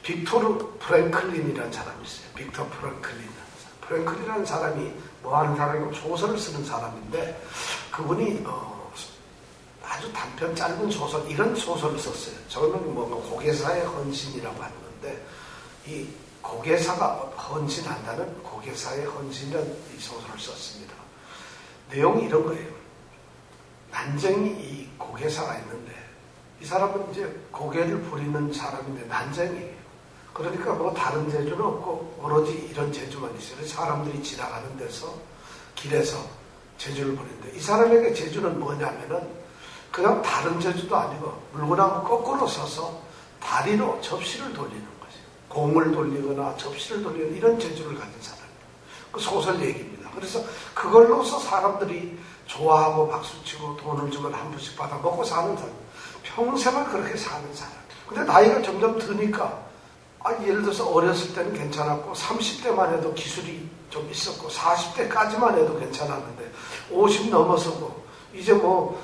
빅토르 프랭클린이라는 사람이 있어요. 빅토르 프랭클린. 프랭클린이라는 사람이 뭐 하는 사람이고 소설을 쓰는 사람인데 그분이 아주 단편 짧은 소설, 이런 소설을 썼어요. 저는 뭐 고개사의 헌신이라고 하는데 이 고개사가 헌신한다는 고개사의 헌신이라는 이 소설을 썼습니다. 내용이 이런 거예요. 난쟁이 이 고개사가 있는데 이 사람은 이제 고개를 부리는 사람인데 난쟁이에요. 그러니까 뭐 다른 재주는 없고 오로지 이런 재주만 있어요. 사람들이 지나가는 데서 길에서 재주를 부리는데 이 사람에게 재주는 뭐냐면은 그냥 다른 재주도 아니고 물구나무 거꾸로 서서 다리로 접시를 돌리는 거죠. 공을 돌리거나 접시를 돌리는 이런 재주를 가진 사람이에요. 그 소설 얘기입니다. 그래서 그걸로서 사람들이 좋아하고 박수치고 돈을 주면 한 푼씩 받아 먹고 사는 사람. 평생을 그렇게 사는 사람. 근데 나이가 점점 드니까 예를 들어서 어렸을 때는 괜찮았고 30대만 해도 기술이 좀 있었고 40대까지만 해도 괜찮았는데 50 넘어서고 이제 뭐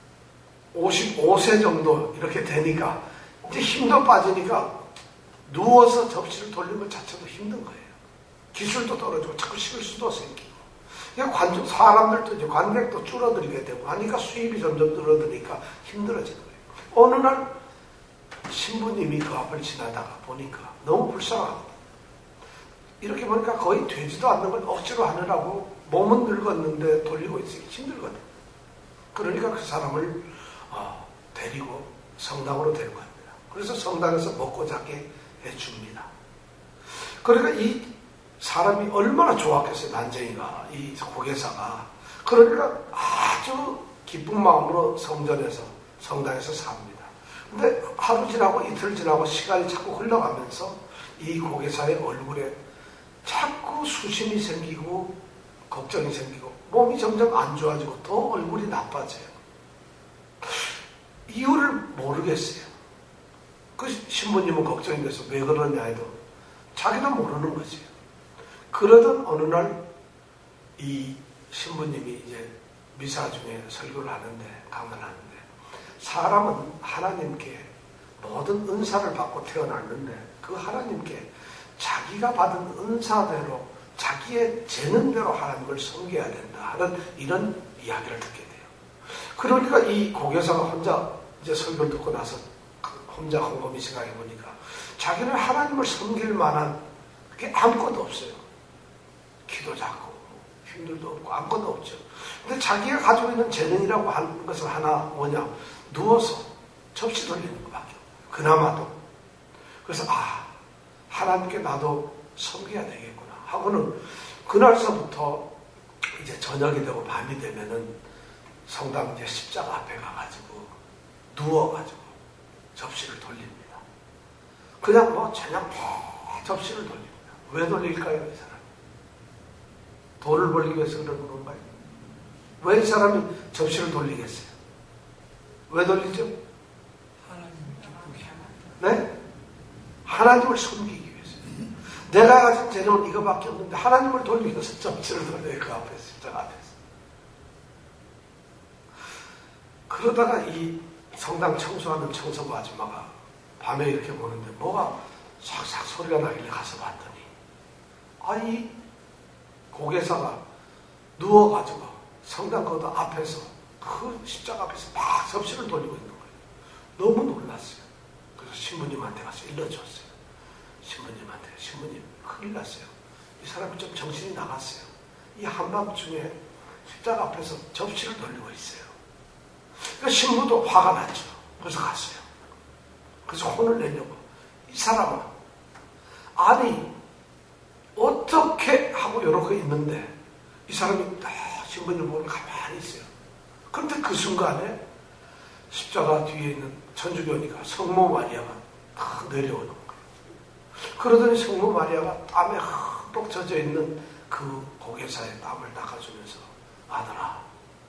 55세 정도 이렇게 되니까 이제 힘도 빠지니까 누워서 접시를 돌리는 것 자체도 힘든 거예요. 기술도 떨어지고 자꾸 실수도 생기고. 사람들도 이제 관객도 줄어들게 되고 하니까 수입이 점점 줄어드니까 힘들어지는 거예요. 어느 날 신부님이 그 앞을 지나다가 보니까 너무 불쌍하고 이렇게 보니까 거의 되지도 않는 걸 억지로 하느라고 몸은 늙었는데 돌리고 있으니 힘들거든. 그러니까 그 사람을 데리고 성당으로 데리고 갑니다. 그래서 성당에서 먹고 자게 해줍니다. 그러니까 이 사람이 얼마나 좋았겠어요. 난쟁이가, 이 고개사가. 그러니까 아주 기쁜 마음으로 성당에서 삽니다. 근데 하루 지나고 이틀 지나고 시간이 자꾸 흘러가면서 이 고개사의 얼굴에 자꾸 수심이 생기고 걱정이 생기고 몸이 점점 안 좋아지고 더 얼굴이 나빠져요. 이유를 모르겠어요. 그 신부님은 걱정이 돼서 왜 그러냐 해도 자기는 모르는 거지. 그러던 어느 날 이 신부님이 이제 미사 중에 설교를 하는데, 강단하는데, 사람은 하나님께 모든 은사를 받고 태어났는데 그 하나님께 자기가 받은 은사대로 자기의 재능대로 하나님을 섬겨야 된다 하는 이런 이야기를 듣게 돼요. 그러니까 이 고개사가 혼자 이제 설교를 듣고 나서 혼자 곰곰이 생각해 보니까 자기는 하나님을 섬길 만한 게 아무것도 없어요. 키도 작고 힘들도 없고 아무것도 없죠. 근데 자기가 가지고 있는 재능이라고 하는 것은 하나 뭐냐, 누워서 접시 돌리는 것밖에 없어요. 그나마도. 그래서 하나님께 나도 섬겨야 되겠구나 하고는 그날서부터 이제 저녁이 되고 밤이 되면은 성당 이제 십자가 앞에 가가지고 누워가지고 접시를 돌립니다. 그냥 뭐 저녁 접시를 돌립니다. 왜 돌릴까요, 이 사람? 돈을 벌기 위해서 그런 건가요? 왜 이 사람이 접시를 돌리겠어요? 왜 돌리죠? 네? 하나님을 섬기기 위해서. 내가 가진 재능은 이거밖에 없는데 하나님을 돌리기 위해서 접시를 돌려요. 그 앞에서, 십자가 앞에서. 그러다가 이 성당 청소하는 청소부 아줌마가 밤에 이렇게 보는데 뭐가 싹싹 소리가 나길래 가서 봤더니 이 고개사가 누워가지고 성당 거기 앞에서 그 십자가 앞에서 막 접시를 돌리고 있는 거예요. 너무 놀랐어요. 그래서 신부님한테 가서 일러줬어요. 신부님 큰일 났어요. 이 사람이 좀 정신이 나갔어요. 이 한밤중에 십자가 앞에서 접시를 돌리고 있어요. 그러니까 신부도 화가 났죠. 그래서 갔어요. 그래서 혼을 내려고 이 사람은 아니 어떻게 하고 이러고 있는데 이 사람이 신부님 보고 가만히 있어요. 그런데 그 순간에 십자가 뒤에 있는 천주교니까 성모 마리아가 탁 내려오는 거예요. 그러더니 성모 마리아가 땀에 흠뻑 젖어 있는 그 고개사의 땀을 닦아주면서 아들아,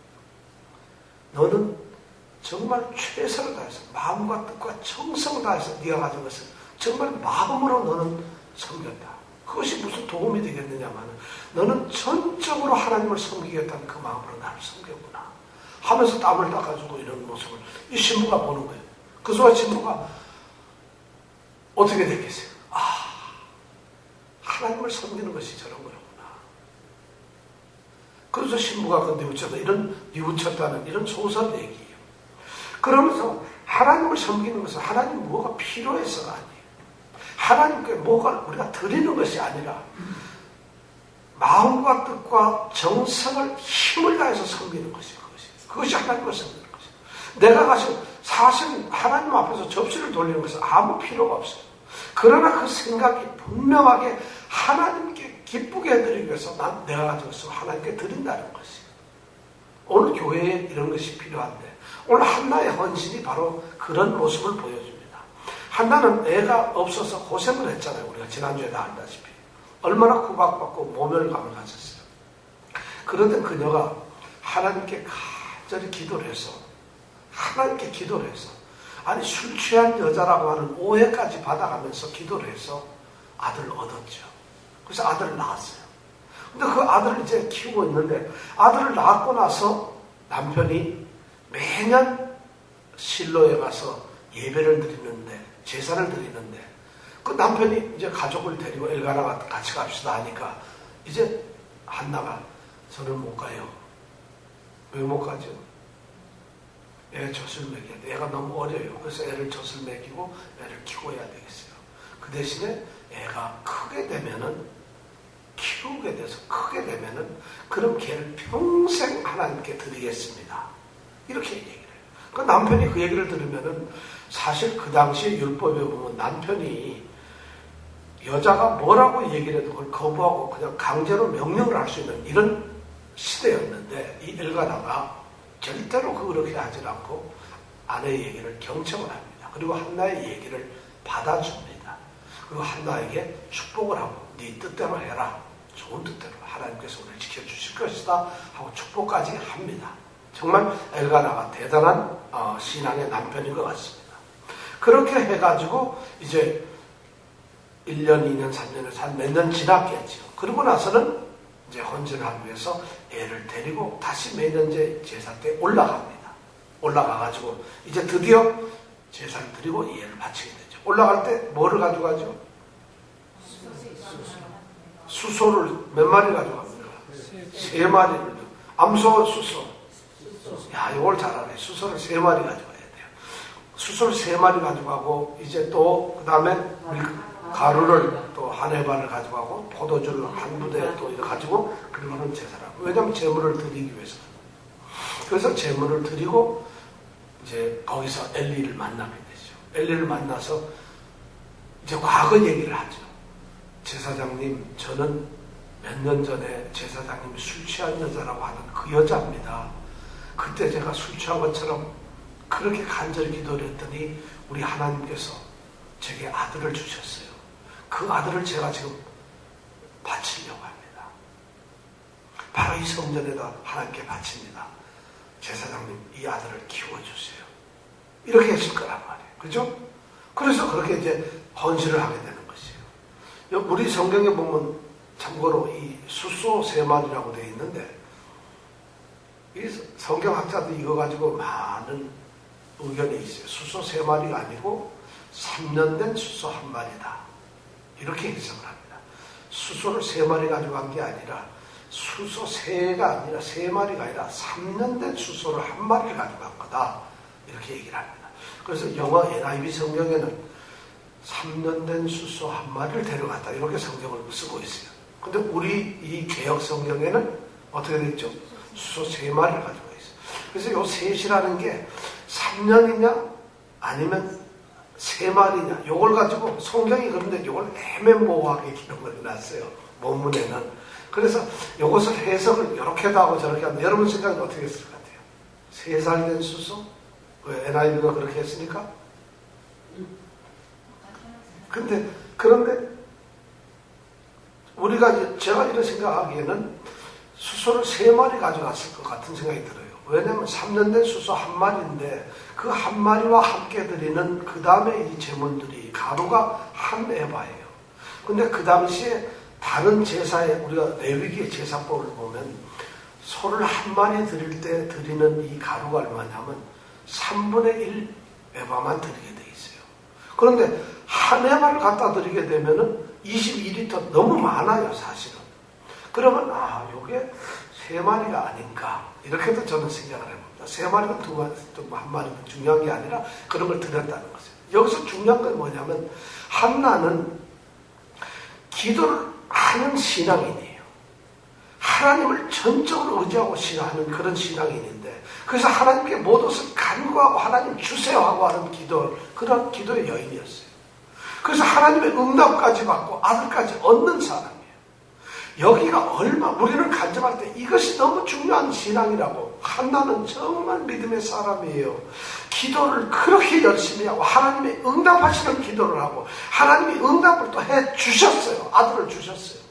너는 정말 최선을 다해서 마음과 뜻과 정성을 다해서 네가 가진 것을 정말 마음으로 너는 섬겼다. 그것이 무슨 도움이 되겠느냐마는 너는 전적으로 하나님을 섬기겠다는 그 마음으로 나를 섬겼구나 하면서 땀을 닦아주고 이런 모습을 이 신부가 보는 거예요. 그 순간 신부가 어떻게 됐겠어요? 하나님을 섬기는 것이 저런 거구나. 그래서 신부가 그 뉘우쳤다. 이런 뉘우쳤다는 이런 소설 얘기예요. 그러면서 하나님을 섬기는 것은 하나님 뭐가 필요해서가 아니에요. 하나님께 뭐가 우리가 드리는 것이 아니라 마음과 뜻과 정성을 힘을 다해서 섬기는 것이 그것이 하나님을 섬기는 것이에요. 내가 사실 하나님 앞에서 접시를 돌리는 것은 아무 필요가 없어요. 그러나 그 생각이 분명하게 하나님께 기쁘게 해드리기 위해서 내가 가지고 있어 하나님께 드린다는 것이에요. 오늘 교회에 이런 것이 필요한데 오늘 한나의 헌신이 바로 그런 모습을 보여줍니다. 한나는 애가 없어서 고생을 했잖아요. 우리가 지난주에 다 알다시피. 얼마나 구박받고 모멸감을 가졌어요. 그런데 그녀가 하나님께 간절히 기도를 해서 하나님께 기도를 해서 아니 술 취한 여자라고 하는 오해까지 받아가면서 기도를 해서 아들을 얻었죠. 그래서 아들을 낳았어요. 근데 그 아들을 이제 키우고 있는데 아들을 낳고 나서 남편이 매년 실로에 가서 예배를 드리는데 제사를 드리는데 그 남편이 이제 가족을 데리고 엘가나가 같이 갑시다 하니까 이제 한나가 저는 못 가요. 왜 못 가죠? 애 젖을 먹여야 돼. 애가 너무 어려요. 그래서 애를 젖을 먹이고 애를 키워야 되겠어요. 그 대신에 애가 크게 되면은 키우게 돼서 크게 되면은 그럼 걔를 평생 하나님께 드리겠습니다. 이렇게 얘기를 해요. 그 남편이 그 얘기를 들으면은 사실 그 당시에 율법에 보면 남편이 여자가 뭐라고 얘기를 해도 그걸 거부하고 그냥 강제로 명령을 할 수 있는 이런 시대였는데 이 엘가나가 절대로 그렇게 하지 않고 아내의 얘기를 경청을 합니다. 그리고 한나의 얘기를 받아줍니다. 그리고 한나에게 축복을 하고 네 뜻대로 해라. 좋은 뜻대로 하나님께서 우리를 지켜주실 것이다 하고 축복까지 합니다. 정말 엘가나가 대단한 신앙의 남편인 것 같습니다. 그렇게 해가지고 이제 1년, 2년, 3년에서 한 몇 년 지났겠죠. 그러고 나서는 이제 헌신을 하기 위해서 애를 데리고 다시 매년제 제사 때 올라갑니다. 올라가가지고 이제 드디어 제사를 드리고 예를 바치게 되죠. 올라갈 때 뭐를 가져가죠? 수소를 몇 마리 가져갑니까? 3마리를. 암소, 수소. 야, 이걸 잘하네. 수소를 3마리 가져가야 돼요. 수소를 3마리 가져가고 이제 또 그 다음에 가루를 또 한 해반을 가져가고 포도주를 한 부대 또 이렇게 가지고 그러고는 제사라고. 왜냐하면 제물을 드리기 위해서. 그래서 제물을 드리고 이제 거기서 엘리를 만나게 되죠. 엘리를 만나서 이제 과거 얘기를 하죠. 제사장님, 저는 몇 년 전에 제사장님이 술 취한 여자라고 하는 그 여자입니다. 그때 제가 술 취한 것처럼 그렇게 간절히 기도를 했더니 우리 하나님께서 제게 아들을 주셨어요. 그 아들을 제가 지금 바치려고 합니다. 바로 이 성전에다 하나님께 바칩니다. 제사장님, 이 아들을 키워주세요. 이렇게 했을 거란 말이에요. 그죠? 그래서 그렇게 이제 헌신을 하게 되는 것이에요. 우리 성경에 보면 참고로 이 수소 3마리라고 되어 있는데 이 성경학자들이 이거 가지고 많은 의견이 있어요. 수소 3마리가 아니고 3년 된 수소 1마리다. 이렇게 해석을 합니다. 수소를 3마리 가져간 게 아니라 수소 3가 아니라 3마리가 아니라 3년 된 수소를 1마리를 가져간 거다. 이렇게 얘기를 합니다. 그래서 영어 NIV 성경에는 3년 된 수소 1마리를 데려갔다. 이렇게 성경을 쓰고 있어요. 근데 우리 이 개혁 성경에는 어떻게 됐죠? 수소 3마리를 가지고 있어요. 그래서 요 셋이라는 게 3년이냐 아니면 3마리냐 요걸 가지고 성경이 그런데 요걸 애매모호하게 기록을 해놨어요. 본문에는. 그래서 요것을 해석을 이렇게도 하고 저렇게 하는데 여러분 생각은 어떻게 했을 것 같아요? 3살 된 수소? 왜 NIV가 그렇게 했으니까? 그런데 우리가 제가 이런 생각하기에는 수소를 3마리 가져갔을 것 같은 생각이 들어요. 왜냐하면 3년 된 수소 1마리인데 그 1마리와 함께 드리는 그 다음에 이 제물들이 가루가 한 에바예요. 근데 그 당시에 다른 제사에 우리가 레위기의 제사법을 보면 소를 1마리 드릴 때 드리는 이 가루가 얼마냐면 3분의 1 에바만 드리게 돼 있어요. 그런데 한 에바를 갖다 드리게 되면은 22리터 너무 많아요, 사실은. 그러면, 요게 3마리가 아닌가. 이렇게도 저는 생각을 해봅니다. 3마리든 2마리든 1마리든 중요한 게 아니라 그런 걸 드렸다는 거죠. 여기서 중요한 건 뭐냐면, 한나는 기도를 하는 신앙인이에요. 하나님을 전적으로 의지하고 신앙하는 그런 신앙인인데, 그래서 하나님께 모든 것을 간구하고 하나님 주세요 하고 하는 그런 기도의 여인이었어요. 그래서 하나님의 응답까지 받고 아들까지 얻는 사람이에요. 여기가 우리는 간접할 때 이것이 너무 중요한 신앙이라고. 한나는 정말 믿음의 사람이에요. 기도를 그렇게 열심히 하고 하나님의 응답하시는 기도를 하고 하나님이 응답을 또 해주셨어요. 아들을 주셨어요.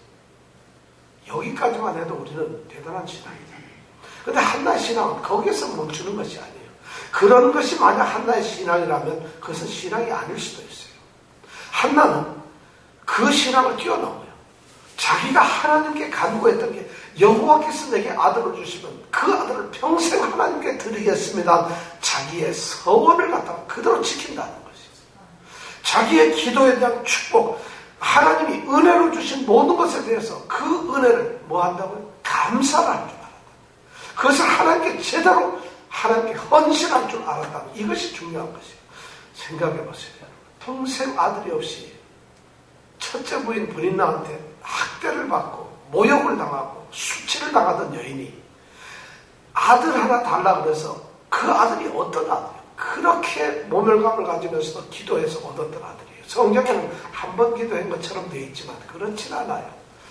여기까지만 해도 우리는 대단한 신앙이다. 그런데 한나의 신앙은 거기에서 멈추는 것이 아니에요. 그런 것이 만약 한나의 신앙이라면 그것은 신앙이 아닐 수도 있어요. 한나는 그 신앙을 뛰어넘어요. 자기가 하나님께 간구했던 게 여호와께서 내게 아들을 주시면 그 아들을 평생 하나님께 드리겠습니다. 자기의 서원을 갖다가 그대로 지킨다는 것이죠. 자기의 기도에 대한 축복, 하나님이 은혜로 주신 모든 것에 대해서 그 은혜를 뭐 한다고요? 감사를 할 줄 알았다. 그것을 하나님께 제대로 하나님께 헌신할 줄 알았다. 이것이 중요한 것이에요. 생각해 보세요. 평생 아들이 없이 첫째 부인 브린나한테 학대를 받고 모욕을 당하고 수치를 당하던 여인이 아들 하나 달라 그래서 그 아들이 어떤 아들이에요? 그렇게 모멸감을 가지면서도 기도해서 얻었던 아들이에요. 성경에는 한 번 기도한 것처럼 되어 있지만 그렇진 않아요.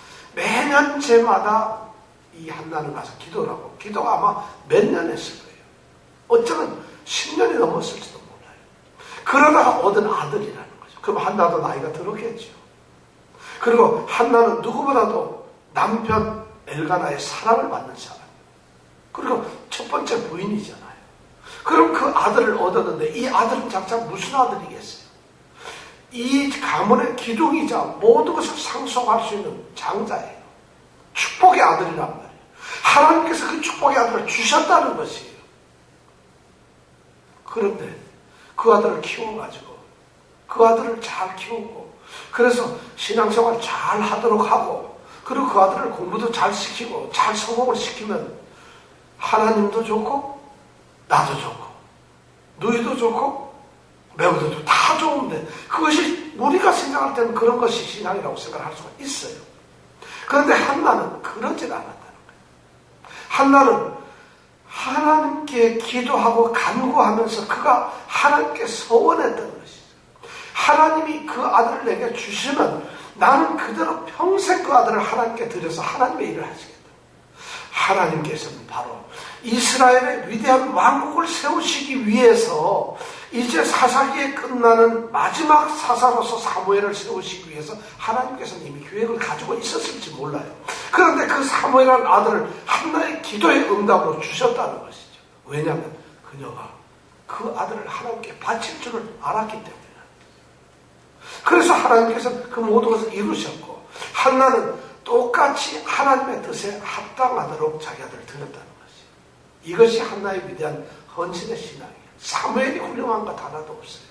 매년 제마다 이 한나는 가서 기도를 하고 기도가 아마 몇 년 했을 거예요. 어쩌면 10년이 넘었을지도 몰라요. 그러다가 얻은 아들이라는 거죠. 그럼 한나도 나이가 들었겠죠. 그리고 한나는 누구보다도 남편 엘가나의 사랑을 받는 사람. 그리고 첫 번째 부인이잖아요. 그럼 그 아들을 얻었는데 이 아들은 장차 무슨 아들이겠어요? 이 가문의 기둥이자 모든 것을 상속할 수 있는 장자예요. 축복의 아들이란 말이에요. 하나님께서 그 축복의 아들을 주셨다는 것이에요. 그런데 그 아들을 키워가지고 그 아들을 잘 키우고 그래서 신앙생활 잘 하도록 하고 그리고 그 아들을 공부도 잘 시키고 잘 성공을 시키면 하나님도 좋고 나도 좋고 너희도 좋고 매우도 좋고 다 좋은데 그것이 우리가 생각할 때는 그런 것이 신앙이라고 생각할 수가 있어요. 그런데 한나는 그러질 않았다는 거예요. 한나는 하나님께 기도하고 간구하면서 그가 하나님께 서원했던 것이죠. 하나님이 그 아들을 내게 주시면 나는 그대로 평생 그 아들을 하나님께 드려서 하나님의 일을 하시겠다. 하나님께서는 바로 이스라엘의 위대한 왕국을 세우시기 위해서 이제 사사기에 끝나는 마지막 사사로서 사무엘을 세우시기 위해서 하나님께서는 이미 계획을 가지고 있었을지 몰라요. 그런데 그 사무엘이라는 아들을 한나의 기도의 응답으로 주셨다는 것이죠. 왜냐하면 그녀가 그 아들을 하나님께 바칠 줄을 알았기 때문에. 그래서 하나님께서는 그 모든 것을 이루셨고 한나는 똑같이 하나님의 뜻에 합당하도록 자기 아들을 드렸다는 것이에요. 이것이 한나의 위대한 헌신의 신앙이에요. 사무엘이 훌륭한 것 하나도 없어요.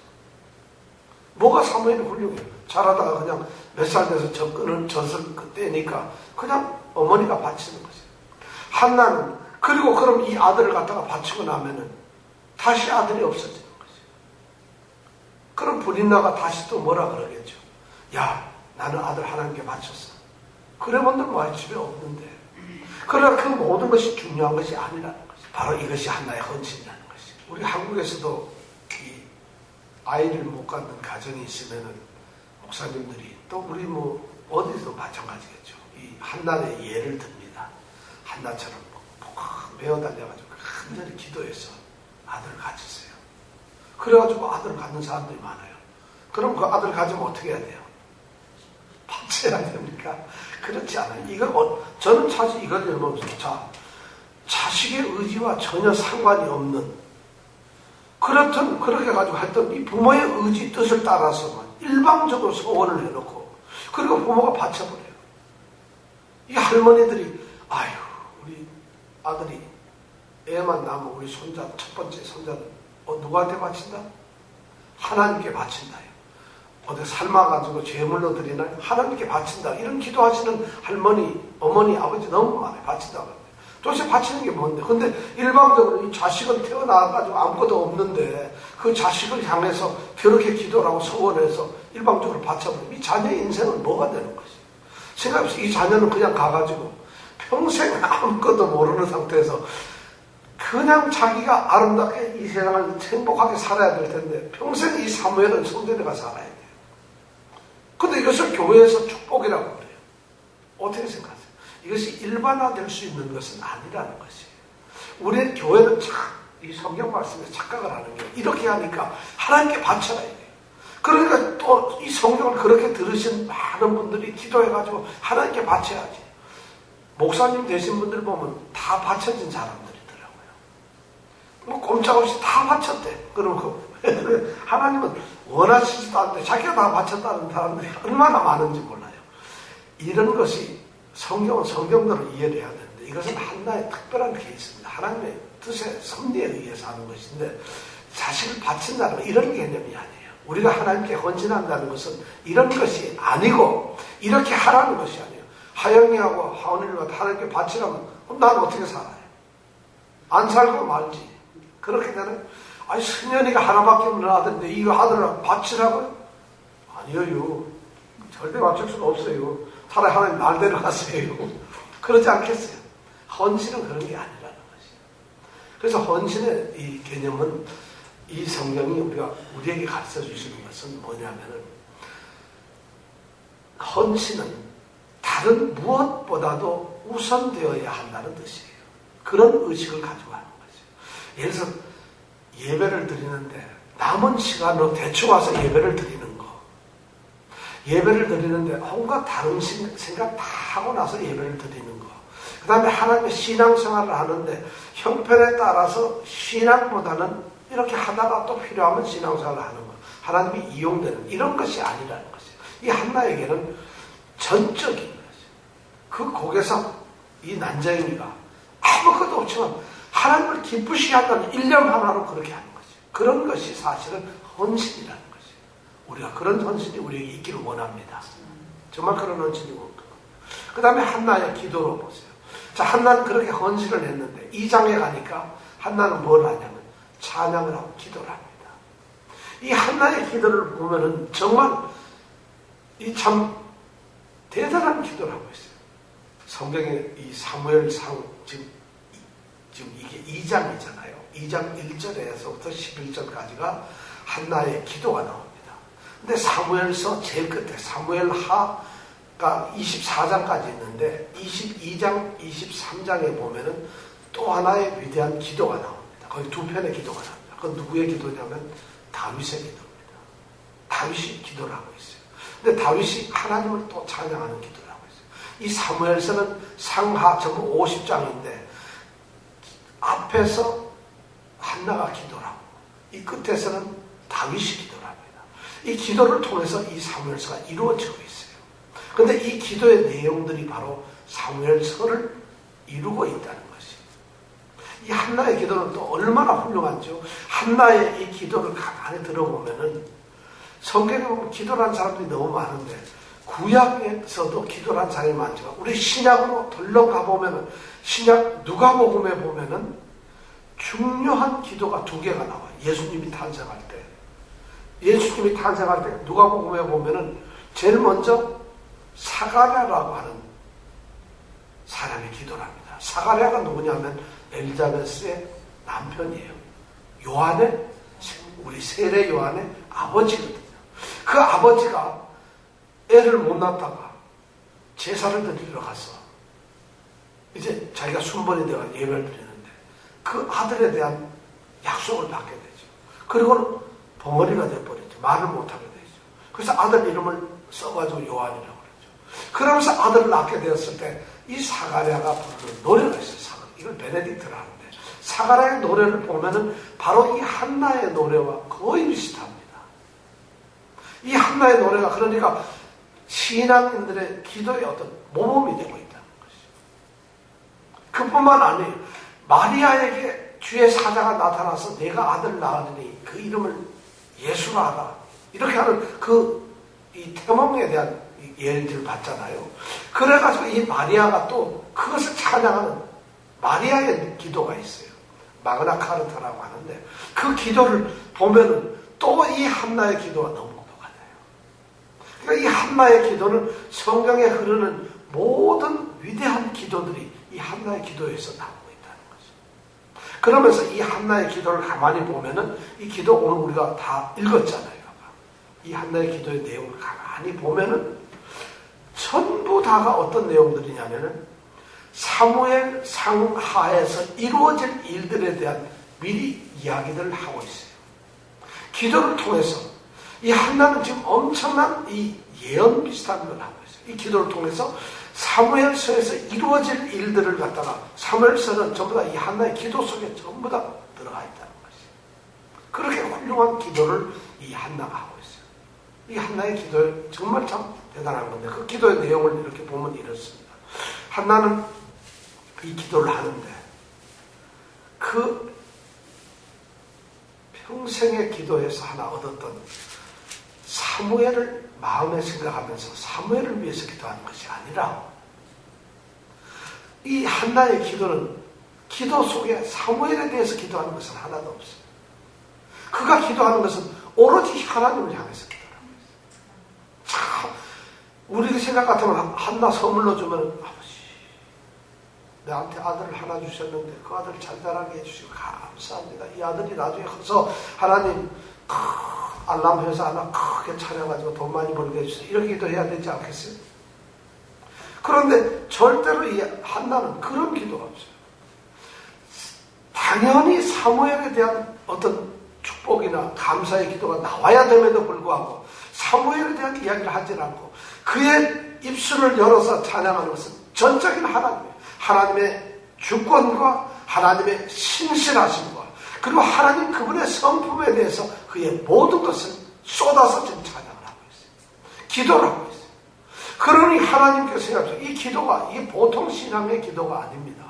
뭐가 사무엘이 훌륭해요? 잘하다가 그냥 몇 살 돼서 접근은 젖을 떼니까 그냥 어머니가 바치는 것이에요. 한나는 그리고 그럼 이 아들을 갖다가 바치고 나면은 다시 아들이 없어지는 것이에요. 그럼 브린나가 다시 또 뭐라 그러겠죠? 야, 나는 아들 하나님께 바쳤어. 그래 본들 뭐 집에 없는데. 그러나 그 모든 것이 중요한 것이 아니라는 것이 바로 이것이 한나의 헌신이라는 것이. 우리 한국에서도 이 아이를 못 갖는 가정이 있으면은 목사님들이 또 우리 뭐 어디서도 마찬가지겠죠. 이 한나의 예를 듭니다. 한나처럼 푹 베어 달려가지고 간절히 기도해서 아들을 가졌어요. 그래가지고 아들을 갖는 사람들이 많아요. 그럼 그 아들을 가지면 어떻게 해야 돼요? 바쳐야 됩니까? 그렇지 않아요. 저는 사실 이걸 읽으면서 자식의 의지와 전혀 상관이 없는 그렇게 가지고 했던 이 부모의 의지 뜻을 따라서만 일방적으로 소원을 해놓고 그리고 부모가 바쳐버려요. 이 할머니들이 아유 우리 아들이 애만 낳으면 우리 손자 첫 번째 손자는 누구한테 바친다? 하나님께 바친다요. 어디 삶아가지고 제물로 드리나요? 하나님께 바친다. 이런 기도하시는 할머니, 어머니, 아버지 너무 많아요. 바친다고. 도대체 바치는 게 뭔데? 근데 일반적으로 이 자식은 태어나가지고 아무것도 없는데 그 자식을 향해서 그렇게 기도를 하고 소원해서 일방적으로 바쳐버리면 이 자녀의 인생은 뭐가 되는 것이에요? 생각해보세요. 이 자녀는 그냥 가가지고 평생 아무것도 모르는 상태에서 그냥 자기가 아름답게 이 세상을 행복하게 살아야 될 텐데 평생 이 사무엘은 성전에 살아야 돼요. 근데 이것을 교회에서 축복이라고 그래요. 어떻게 생각하세요? 이것이 일반화될 수 있는 것은 아니라는 것이에요. 우리 교회는 이 성경 말씀에 착각을 하는 게 이렇게 하니까 하나님께 바쳐야 돼요. 그러니까 또 이 성경을 그렇게 들으신 많은 분들이 기도해가지고 하나님께 바쳐야지. 목사님 되신 분들 보면 다 바쳐진 사람들이더라고요. 뭐 꼼짝없이 다 바쳤대. 그러면 하나님은 원하시지도 않는데 자기가 다 바쳤다는 사람들이 얼마나 많은지 몰라요. 이런 것이 성경은 성경대로 이해를 해야 되는데 이것은 하나의 특별한 케이스입니다. 하나님의 뜻의 섭리에 의해서 하는 것인데 자식을 바친다는 건 이런 개념이 아니에요. 우리가 하나님께 헌신한다는 것은 이런 것이 아니고 이렇게 하라는 것이 아니에요. 하영이하고 하은이가 하나님께 바치라면 그럼 난 어떻게 살아요? 안 살고 말지. 그렇게 되나요? 아니 승현이가 하나밖에 없는 아들인데 이 아들을 바치라고요? 아니에요. 절대 바칠 수는 없어요. 차라리 하나님 날 데려가세요. 그러지 않겠어요? 헌신은 그런 게 아니라는 것이에요. 그래서 헌신의 이 개념은 이 성경이 우리에게 가르쳐 주시는 것은 뭐냐면은 헌신은 다른 무엇보다도 우선되어야 한다는 뜻이에요. 그런 의식을 가지고 하는 거죠. 예를 들어서 예배를 드리는데 남은 시간으로 대충 와서 예배를 드리는 거. 예배를 드리는데 온갖 다른 생각 다 하고 나서 예배를 드리는 거. 그 다음에 하나님의 신앙생활을 하는데 형편에 따라서 신앙보다는 이렇게 하다가 또 필요하면 신앙생활을 하는 거. 하나님이 이용되는 이런 것이 아니라는 것이에요. 이 한나에게는 전적인 것이에요. 그 곡에서 이 난자인이가 아무것도 없지만 하나님을 기쁘시게 한다는 일념 하나로 그렇게 하는 것이에요. 그런 것이 사실은 헌신이라는 것이에요. 우리가 그런 헌신이 우리에게 있기를 원합니다. 정말 그런 헌신이 없고. 그 다음에 한나의 기도로 보세요. 자, 한나는 그렇게 헌신을 했는데 2장에 가니까 한나는 뭘 하냐면 찬양을 하고 기도를 합니다. 이 한나의 기도를 보면은 정말 이 참 대단한 기도를 하고 있어요. 성경에 이 사무엘상 지금 이게 2장이잖아요. 2장 1절에서부터 11절까지가 한나의 기도가 나옵니다. 근데 사무엘서 제일 끝에 사무엘하가 24장까지 있는데 22장, 23장에 보면은 또 하나의 위대한 기도가 나옵니다. 거의 두 편의 기도가 나옵니다. 그건 누구의 기도냐면 다윗의 기도입니다. 다윗이 기도를 하고 있어요. 근데 다윗이 하나님을 또 찬양하는 기도를 하고 있어요. 이 사무엘서는 상하 전부 50장인데 앞에서 한나가 기도를 하고 이 끝에서는 다윗이 기도를 합니다. 이 기도를 통해서 이 사무엘서가 이루어지고 있어요. 그런데 이 기도의 내용들이 바로 사무엘서를 이루고 있다는 것이에요. 이 한나의 기도는 또 얼마나 훌륭한지요. 한나의 이 기도를 가만히 들어보면은 성경에 보면 기도라는 사람들이 너무 많은데 구약에서도 기도라는 사람이 많지만 우리 신약으로 덜렁 가보면은 신약 누가복음에 보면은 중요한 기도가 두 개가 나와요. 예수님이 탄생할 때. 예수님이 탄생할 때 누가복음에 보면은 제일 먼저 사가랴라고 하는 사람이 기도를 합니다. 사가랴가 누구냐면 엘리자베스의 남편이에요. 요한의 우리 세례 요한의 아버지거든요. 그 아버지가 애를 못 낳다가 제사를 드리러 갔어. 이제 자기가 순번이 되어 예배를 드리는데 그 아들에 대한 약속을 받게 되죠. 그리고는 벙어리가 되어버리죠. 말을 못하게 되죠. 그래서 아들 이름을 써가지고 요한이라고 그러죠. 그러면서 아들을 낳게 되었을 때 이 사가랴가 부르는 노래가 있어요. 이걸 베네딕트를 하는데 사가랴의 노래를 보면은 바로 이 한나의 노래와 거의 비슷합니다. 이 한나의 노래가 그러니까 신앙인들의 기도의 어떤 모범이 되고 있다는 것이죠. 그뿐만 아니에요. 마리아에게 주의 사자가 나타나서 내가 아들을 낳으니 그 이름을 예수라 하라. 이렇게 하는 그 이 태몽에 대한 예를 봤잖아요. 그래가지고 이 마리아가 또 그것을 찬양하는 마리아의 기도가 있어요. 마그나 카르타라고 하는데 그 기도를 보면은 또 이 한나의 기도가 너무 똑같아요. 그러니까 이 한나의 기도는 성경에 흐르는 모든 위대한 기도들이 이 한나의 기도에서 나오고 있다는 거죠. 그러면서 이 한나의 기도를 가만히 보면은 이 기도 오늘 우리가 다 읽었잖아요. 이 한나의 기도의 내용을 가만히 보면은 전부 다가 어떤 내용들이냐면은 사무엘 상하에서 이루어질 일들에 대한 미리 이야기들을 하고 있어요. 기도를 통해서 이 한나는 지금 엄청난 이 예언 비슷한 걸 하고 있어요. 이 기도를 통해서 사무엘서에서 이루어질 일들을 갖다가 사무엘서는 전부 다 이 한나의 기도 속에 전부 다 들어가 있다는 것이에요. 그렇게 훌륭한 기도를 이 한나가 하고 있어요. 이 한나의 기도 정말 참 대단한 건데 그 기도의 내용을 이렇게 보면 이렇습니다. 한나는 이 기도를 하는데 그 평생의 기도에서 하나 얻었던 사무엘을 마음에 생각하면서 사무엘을 위해서 기도하는 것이 아니라 이 한나의 기도는 기도 속에 사무엘에 대해서 기도하는 것은 하나도 없어요. 그가 기도하는 것은 오로지 하나님을 향해서 기도하는 것이에요. 참 우리 생각 같으면 한나 선물로 주면 아버지 나한테 아들을 하나 주셨는데 그 아들을 잘 자라게 해주시고 감사합니다. 이 아들이 나중에 커서 하나님 알람 회사 하나 크게 차려가지고 돈 많이 벌게 해주세요. 이렇게 기도해야 되지 않겠어요? 그런데 절대로 이 한나는 그런 기도가 없어요. 당연히 사무엘에 대한 어떤 축복이나 감사의 기도가 나와야 됨에도 불구하고 사무엘에 대한 이야기를 하지 않고 그의 입술을 열어서 찬양하는 것은 전적인 하나님이에요. 하나님의 주권과 하나님의 신실하심과 그리고 하나님 그분의 성품에 대해서 그의 모든 것을 쏟아서 지금 찬양을 하고 있어요. 기도를 하고 있어요. 그러니 하나님께서 생각하세요. 이 기도가 이 보통 신앙의 기도가 아닙니다.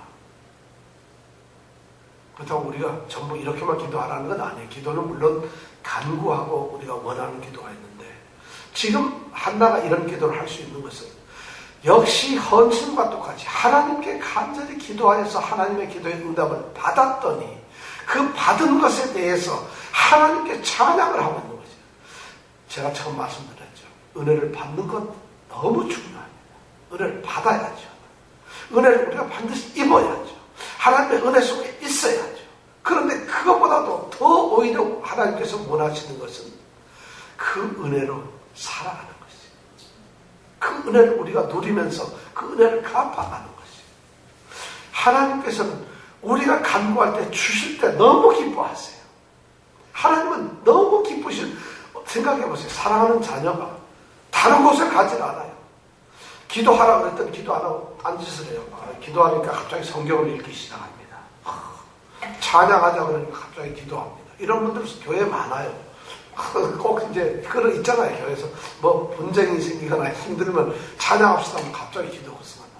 그렇다고 우리가 전부 이렇게만 기도하라는 건 아니에요. 기도는 물론 간구하고 우리가 원하는 기도가 있는데 지금 한나가 이런 기도를 할 수 있는 것은 역시 헌신과 똑같이 하나님께 간절히 기도하여서 하나님의 기도의 응답을 받았더니 그 받은 것에 대해서 하나님께 찬양을 하고 있는 거죠. 제가 처음 말씀드렸죠. 은혜를 받는 건 너무 중요합니다. 은혜를 받아야죠. 은혜를 우리가 반드시 입어야죠. 하나님의 은혜 속에 있어야죠. 그런데 그것보다도 더 오히려 하나님께서 원하시는 것은 그 은혜로 살아가는 것이에요. 그 은혜를 우리가 누리면서 그 은혜를 갚아가는 것이에요. 하나님께서는 우리가 간구할 때 주실 때 너무 기뻐하세요. 하나님은 너무 기쁘신 생각해보세요. 사랑하는 자녀가 다른 곳에 가지 않아요. 기도하라고 그랬더니 기도 안 하고 딴짓을 해요. 기도하니까 갑자기 성경을 읽기 시작합니다. 찬양하자 그러니까 갑자기 기도합니다. 이런 분들 교회에 많아요. 꼭 이제 그런 있잖아요. 교회에서 뭐 분쟁이 생기거나 힘들면 찬양합시다 하면 갑자기 기도가 쓰면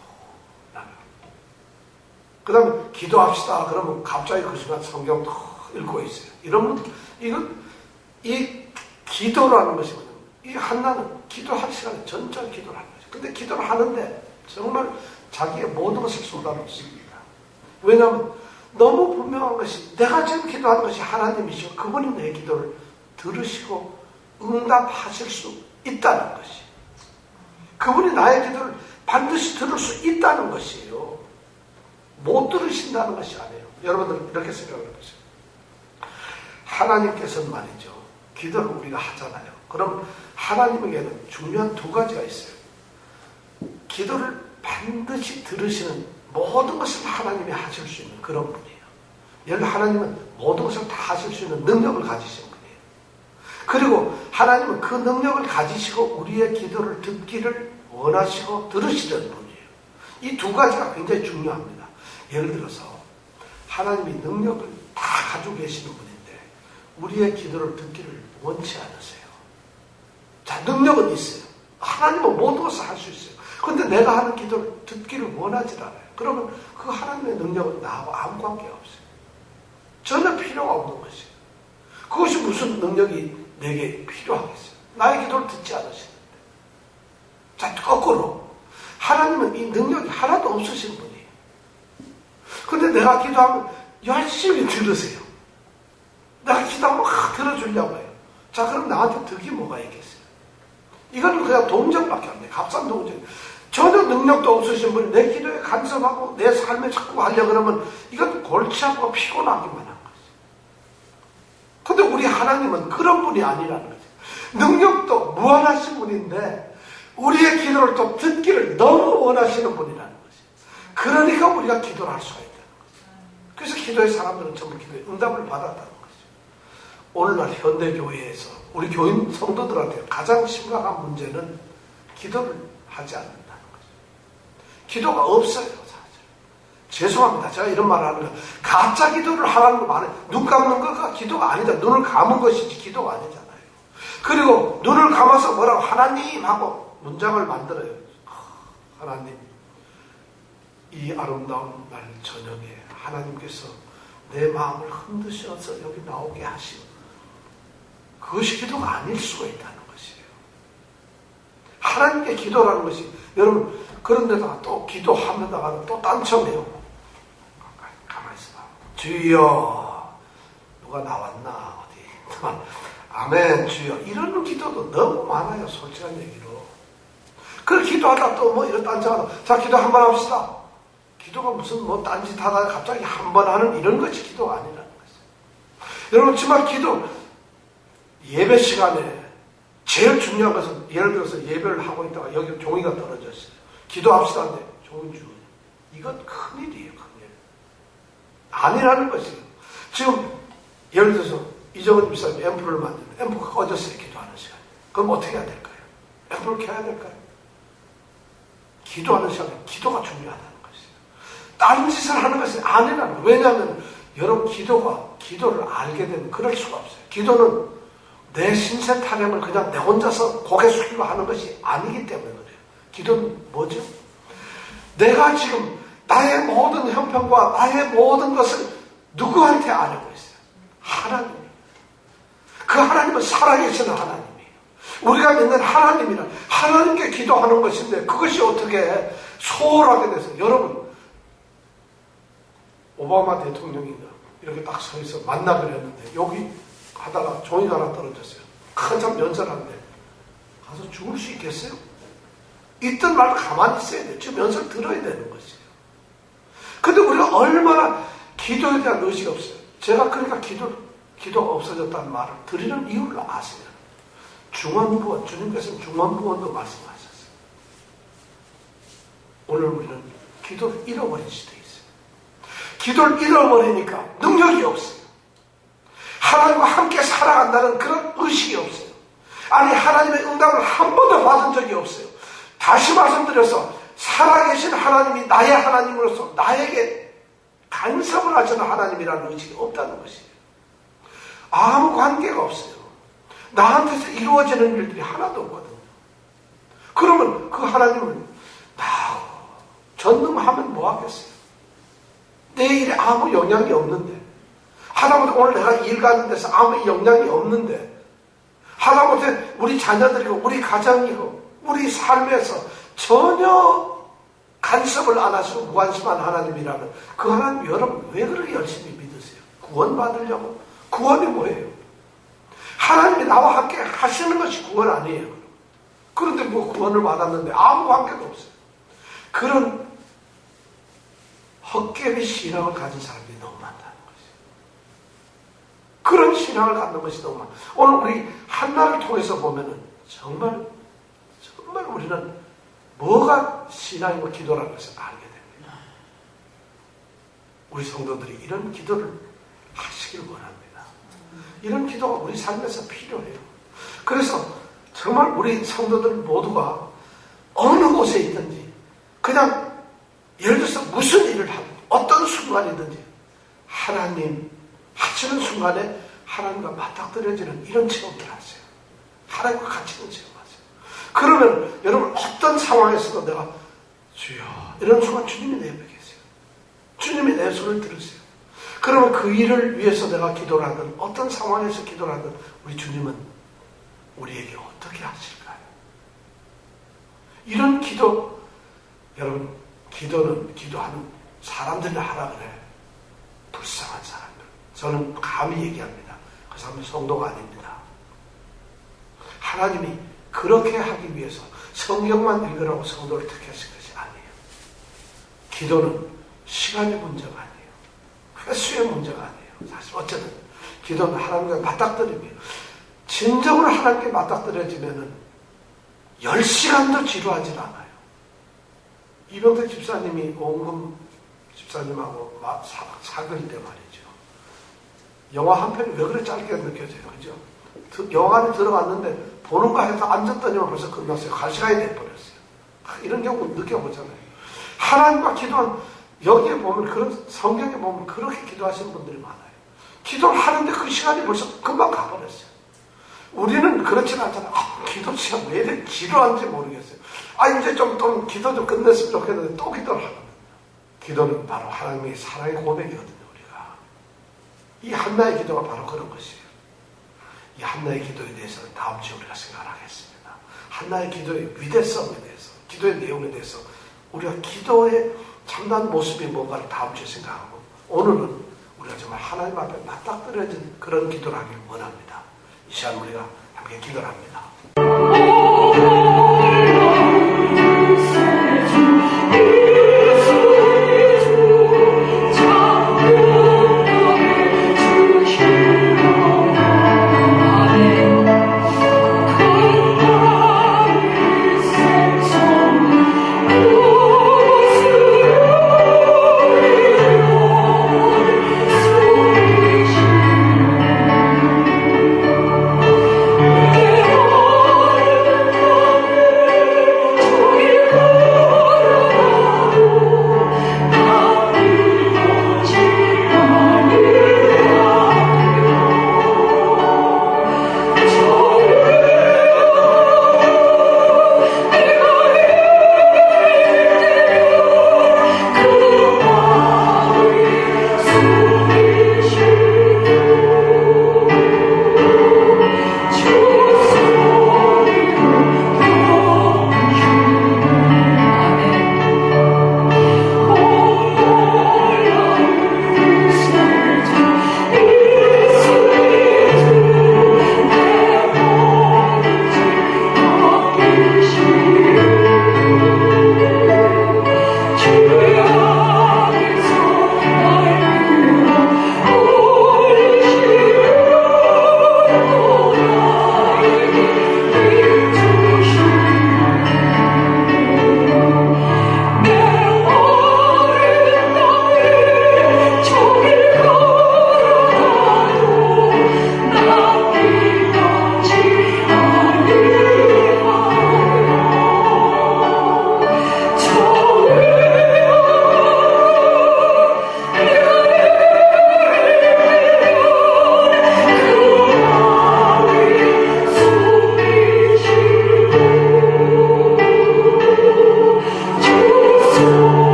그 다음에 기도합시다 그러면 갑자기 그 순간 성경 읽고 있어요. 이런 분들 이 기도라는 것이거든요. 이 한나는 기도할 시간에 전적으로 기도를 하는 거죠. 근데 기도를 하는데 정말 자기의 모든 것을 쏟아놓습니다. 왜냐하면 너무 분명한 것이 내가 지금 기도하는 것이 하나님이시고 그분이 내 기도를 들으시고 응답하실 수 있다는 것이 그분이 나의 기도를 반드시 들을 수 있다는 것이에요. 못 들으신다는 것이 아니에요. 여러분들 이렇게 생각을 해보세요. 하나님께서는 말이죠. 기도를 우리가 하잖아요. 그럼 하나님에게는 중요한 두 가지가 있어요. 기도를 반드시 들으시는 모든 것을 하나님이 하실 수 있는 그런 분이에요. 여기 하나님은 모든 것을 다 하실 수 있는 능력을 가지신 분이에요. 그리고 하나님은 그 능력을 가지시고 우리의 기도를 듣기를 원하시고 들으시는 분이에요. 이 두 가지가 굉장히 중요합니다. 예를 들어서 하나님이 능력을 다 가지고 계시는 분인데 우리의 기도를 듣기를 원치 않으세요. 자, 능력은 있어요. 하나님은 모든 것을 할 수 있어요. 그런데 내가 하는 기도를 듣기를 원하지 않아요. 그러면 그 하나님의 능력은 나하고 아무 관계가 없어요. 전혀 필요가 없는 것이에요. 그것이 무슨 능력이 내게 필요하겠어요. 나의 기도를 듣지 않으시는데. 자, 거꾸로. 하나님은 이 능력이 하나도 없으신 분이에요. 근데 내가 기도하면 열심히 들으세요. 내가 기도하면 들어주려고 해요. 자, 그럼 나한테 득이 뭐가 있겠어요? 이거는 그냥 동정밖에 안 돼요. 값싼 동정. 전혀 능력도 없으신 분이 내 기도에 간섭하고 내 삶에 자꾸 하려고 그러면 이건 골치 아프고 피곤하기만 한 거죠. 근데 우리 하나님은 그런 분이 아니라는 거죠. 능력도 무한하신 분인데 우리의 기도를 또 듣기를 너무 원하시는 분이라는 거죠. 그러니까 우리가 기도를 할 수가 있다는 거죠. 그래서 기도의 사람들은 전부 기도의 응답을 받았다는 거죠. 오늘날 현대교회에서 우리 교인 성도들한테 가장 심각한 문제는 기도를 하지 않는다는 거죠. 기도가 없어요. 사실. 죄송합니다. 제가 이런 말을 하는 거 가짜 기도를 하라는 거 많아요. 눈 감는 거가 기도가 아니다. 눈을 감은 것이지 기도가 아니잖아요. 그리고 눈을 감아서 뭐라고 하나님 하고 문장을 만들어요. 하나님, 이 아름다운 날 저녁에 하나님께서 내 마음을 흔드셔서 여기 나오게 하시오. 그것이 기도가 아닐 수가 있다는 것이에요. 하나님께 기도라는 것이, 여러분, 그런데다가 또 기도하면다가 또 딴청해요. 가만히 있어봐. 주여, 누가 나왔나, 어디. 아멘, 주여. 이런 기도도 너무 많아요, 솔직한 얘기로. 그 기도하다 또 뭐 이런 딴청하다. 자, 기도 한번 합시다. 기도가 무슨 뭐 딴짓 하다가 갑자기 한 번 하는 이런 것이 기도가 아니라는 거죠. 여러분, 정말 기도, 예배 시간에 제일 중요한 것은 예를 들어서 예배를 하고 있다가 여기 종이가 떨어졌어요. 기도합시다. 하는데 종이 주어요. 이건 큰일이에요. 큰일. 아니라는 것이에요. 지금 예를 들어서 이정은 집사님이 앰플을 만드는 앰플가 꺼졌어요. 기도하는 시간. 그럼 어떻게 해야 될까요? 앰플을 켜야 될까요? 기도하는 시간에 기도가 중요하다는 것이에요. 다른 짓을 하는 것이 아니라는 거예요. 왜냐하면 여러분 기도를 알게 되면 그럴 수가 없어요. 기도는 내 신세 타령을 그냥 내 혼자서 고개 숙이고 하는 것이 아니기 때문에 그래요. 기도는 뭐죠? 내가 지금 나의 모든 형편과 나의 모든 것을 누구한테 아뢰고 있어요? 하나님. 그 하나님은 살아계시는 하나님이에요. 우리가 믿는 하나님이란 하나님께 기도하는 것인데 그것이 어떻게 소홀하게 돼서 여러분 오바마 대통령이 이렇게 딱 서 있어 만나기로 했는데 여기 하다가 종이가 하나 떨어졌어요. 한참 연설하는데 가서 죽을 수 있겠어요? 있든 말든 가만히 있어야 돼요. 지금 연설 들어야 되는 것이에요. 근데 우리가 얼마나 기도에 대한 의식이 없어요. 제가 그러니까 기도가 없어졌다는 말을 드리는 이유를 아세요. 중언부언, 주님께서는 중언부언도 말씀하셨어요. 오늘 우리는 기도를 잃어버린 시대에 있어요. 기도를 잃어버리니까 능력이 없어요. 하나님과 함께 살아간다는 그런 의식이 없어요. 아니 하나님의 응답을 한 번도 받은 적이 없어요. 다시 말씀드려서 살아계신 하나님이 나의 하나님으로서 나에게 간섭을 하시는 하나님이라는 의식이 없다는 것이에요. 아무 관계가 없어요. 나한테서 이루어지는 일들이 하나도 없거든요. 그러면 그 하나님을 전능하면 뭐 하겠어요? 내 일에 아무 영향이 없는데 하다못해 오늘 내가 일 가는 데서 아무 영향이 없는데 하다못해 우리 자녀들이고 우리 가정이고 우리 삶에서 전혀 간섭을 안 하시고 무관심한 하나님이라면 그 하나님 여러분 왜 그렇게 열심히 믿으세요? 구원 받으려고? 구원이 뭐예요? 하나님이 나와 함께 하시는 것이 구원 아니에요. 그런데 뭐 구원을 받았는데 아무 관계가 없어요. 그런 헛개비 신앙을 가진 사람들이 너무 많다는 것이에요. 그런 신앙을 갖는 것이 너무 많아요. 오늘 우리 한나를 통해서 보면은 정말 우리는 뭐가 신앙이고 기도라는 것을 알게 됩니다. 우리 성도들이 이런 기도를 하시길 원합니다. 이런 기도가 우리 삶에서 필요해요. 그래서 정말 우리 성도들 모두가 어느 곳에 있든지 그냥 예를 들어서 무슨 일을 하든 어떤 순간이든지 하나님 하시는 순간에 하나님과 맞닥뜨려지는 이런 체험을 하세요. 하나님과 같이 있는 체험을 하세요. 그러면 여러분 어떤 상황에서도 내가 주여 이런 순간 주님이 내 옆에 계세요. 주님이 내 손을 들으세요. 그러면 그 일을 위해서 내가 기도를 하든 어떤 상황에서 기도를 하든 우리 주님은 우리에게 어떻게 하실까요? 기도, 여러분, 기도는 기도하는 사람들이 하라 그래. 불쌍한 사람들. 저는 감히 얘기합니다. 그 사람은 성도가 아닙니다. 하나님이 그렇게 하기 위해서 성경만 읽으라고 성도를 택하신 것이 아니에요. 기도는 시간의 문제가 아니에요. 횟수의 문제가 아니에요. 사실 어쨌든 기도는 하나님과 맞닥뜨리며 진정으로 하나님께 맞닥뜨려지면은 10시간도 지루하지 않아요. 이병택 집사님이 원금 집사님하고 사귈 때 말이죠. 영화 한 편이 왜 그렇게 짧게 느껴져요? 그죠? 영화 안에 들어갔는데 보는 거 해서 앉았더니만 벌써 끝났어요. 갈 시간이 돼버렸어요. 이런 경우 느껴보잖아요. 하나님과 기도한, 여기에 보면, 그런 성경에 보면 그렇게 기도하시는 분들이 많아요. 기도를 하는데 그 시간이 벌써 금방 가버렸어요. 우리는 그렇진 않잖아요. 기도 시간 왜 이렇게 지루한지 모르겠어요. 이제 좀 기도 좀 끝냈으면 좋겠는데 또 기도를 하거든요. 기도는 바로 하나님의 사랑의 고백이거든요, 우리가. 이 한나의 기도가 바로 그런 것이에요. 이 한나의 기도에 대해서는 다음 주에 우리가 생각을 하겠습니다. 한나의 기도의 위대성에 대해서, 기도의 내용에 대해서 우리가 기도의 참된 모습이 뭔가를 다음 주에 생각하고, 오늘은 우리가 정말 하나님 앞에 맞닥뜨려진 그런 기도를 하길 원합니다. 이 시간 우리가 함께 기도를 합니다.